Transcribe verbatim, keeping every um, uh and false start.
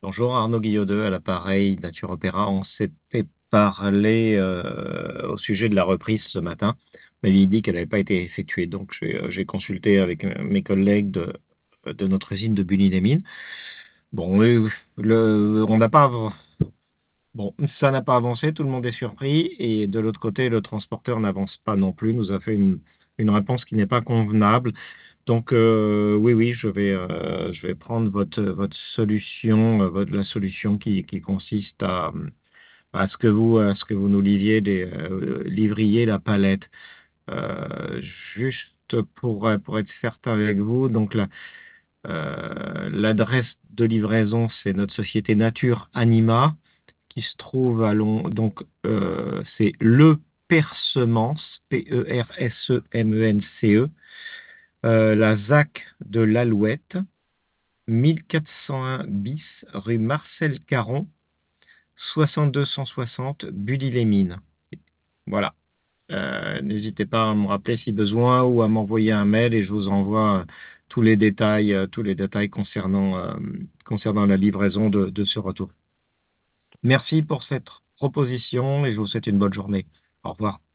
Bonjour Arnaud Guillaudet à l'appareil Nature Opéra. On s'était parlé euh, au sujet de la reprise ce matin. Vous m'aviez dit qu'elle n'avait pas été effectuée. Donc j'ai euh, j'ai consulté avec euh, mes collègues de, de notre usine de Bully-les-Mines. Bon, le, le- on n'a pas, av- bon, ça n'a pas avancé, tout le monde est surpris. Et de l'autre côté, le transporteur n'avance pas non plus, nous a fait une, une réponse qui n'est pas convenable. Donc euh, oui, oui, je vais, euh, je vais prendre votre, votre solution, euh, votre, la solution qui, qui consiste à, à ce que vous, à ce que vous nous livriez, des, euh, livriez la palette. Euh, juste pour, euh, pour être certain avec vous, donc la, euh, l'adresse de livraison, c'est notre société Nature Anima qui se trouve à Lon- donc euh, c'est Le Persemence, P E R S E M E N C E, euh, la Z A C de l'Alouette, mille quatre cent un bis, rue Marcel Caron, soixante-deux cent soixante, Bully-les-Mines. Voilà. Euh, n'hésitez pas à me rappeler si besoin ou à m'envoyer un mail et je vous envoie euh, tous les détails, euh, tous les détails concernant, euh, concernant la livraison de, de ce retour. Merci pour cette proposition et je vous souhaite une bonne journée. Au revoir.